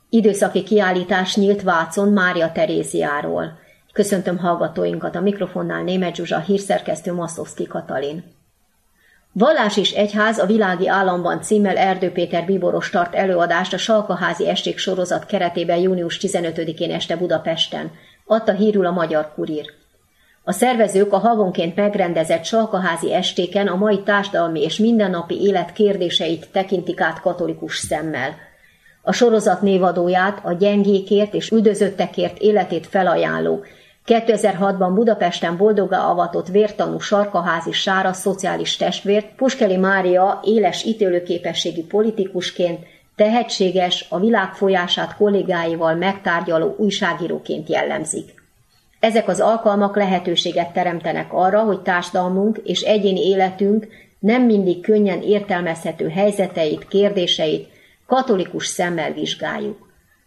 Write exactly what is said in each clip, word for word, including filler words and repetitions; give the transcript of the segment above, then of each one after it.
Időszaki kiállítás nyílt Vácon Mária Teréziáról. Köszöntöm hallgatóinkat, a mikrofonnál Németh Zsuzsa, hírszerkesztő Maszlowski Katalin. Vallás és egyház a világi államban címmel Erdő Péter bíboros tart előadást a Salkaházi Esték sorozat keretében június tizenötödikén este Budapesten, adta hírül a Magyar Kurír. A szervezők a havonként megrendezett Salkaházi estéken a mai társadalmi és mindennapi élet kérdéseit tekintik át katolikus szemmel. A sorozat névadóját, a gyengékért és üldözöttekért életét felajánló, kétezer-hatban Budapesten boldoggá avatott vértanú Sarkaházi Sára szociális testvért Puskeli Mária éles ítélőképességi politikusként, tehetséges, a világ folyását kollégáival megtárgyaló újságíróként jellemzik. Ezek az alkalmak lehetőséget teremtenek arra, hogy társadalmunk és egyéni életünk nem mindig könnyen értelmezhető helyzeteit, kérdéseit katolikus szemmel vizsgáljuk.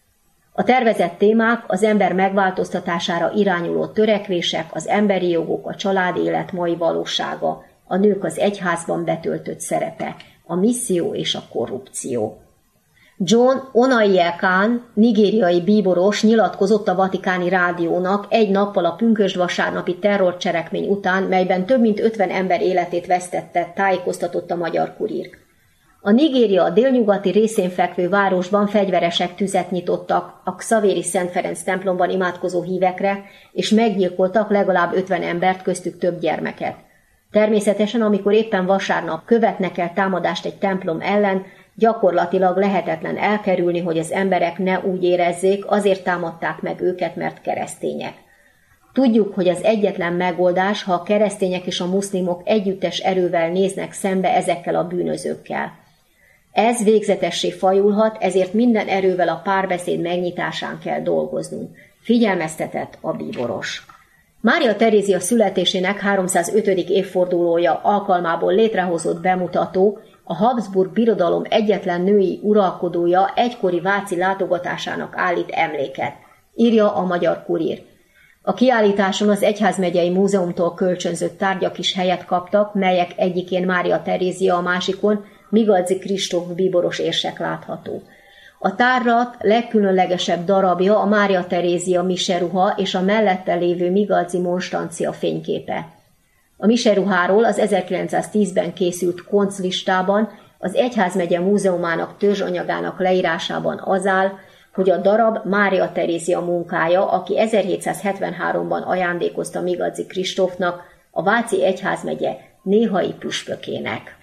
A tervezett témák az ember megváltoztatására irányuló törekvések, az emberi jogok, a családélet mai valósága, a nők az egyházban betöltött szerepe, a misszió és a korrupció. John Onaiyekan, nigériai bíboros nyilatkozott a Vatikáni Rádiónak egy nappal a pünkösd vasárnapi terrorcselekmény után, melyben több mint ötven ember életét vesztette, tájékoztatott a Magyar Kurír. A Nigéria délnyugati részén fekvő városban fegyveresek tüzet nyitottak a Xavéri Szent Ferenc templomban imádkozó hívekre, és meggyilkoltak legalább ötven embert, köztük több gyermeket. Természetesen, amikor éppen vasárnap követnek el támadást egy templom ellen, gyakorlatilag lehetetlen elkerülni, hogy az emberek ne úgy érezzék, azért támadták meg őket, mert keresztények. Tudjuk, hogy az egyetlen megoldás, ha a keresztények és a muszlimok együttes erővel néznek szembe ezekkel a bűnözőkkel. Ez végzetessé fajulhat, ezért minden erővel a párbeszéd megnyitásán kell dolgoznunk, figyelmeztetett a bíboros. Mária Terézia születésének háromszázötödik évfordulója alkalmából létrehozott bemutató a Habsburg Birodalom egyetlen női uralkodója egykori váci látogatásának állít emléket, írja a Magyar Kurír. A kiállításon az Egyházmegyei Múzeumtól kölcsönzött tárgyak is helyet kaptak, melyek egyikén Mária Terézia, a másikon Migalczy Kristóf bíboros érsek látható. A tárlat legkülönlegesebb darabja a Mária Terézia miseruha és a mellette lévő Migalczy monstrancia fényképe. A miseruháról az ezerkilencszáztízben készült konclistában az Egyházmegye Múzeumának törzsanyagának leírásában az áll, hogy a darab Mária Terézia munkája, aki ezerhétszázhetvenháromban ajándékozta Migalczy Kristófnak, a váci egyházmegye néhai püspökének.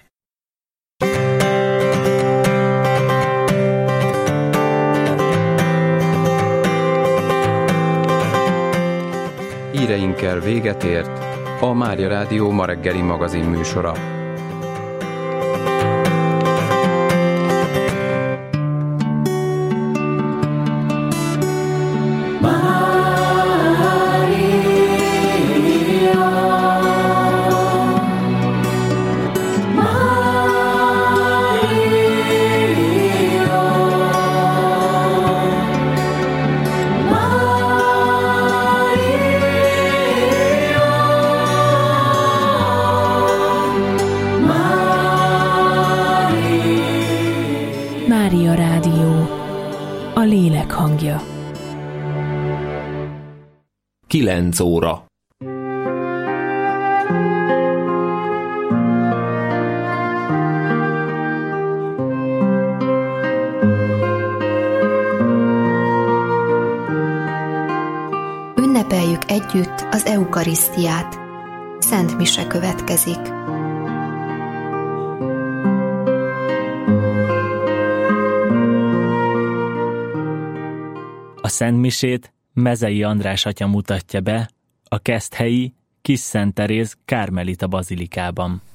Híreinkkel véget ért a Mária Rádió ma reggeli magazin műsora. Mária Rádió, a lélek hangja. Kilenc óra. Ünnepeljük együtt az eukarisztiát. Szent mise következik. A szentmisét Mezei András atya mutatja be a keszthelyi Kis Szent Teréz Kármelita bazilikában.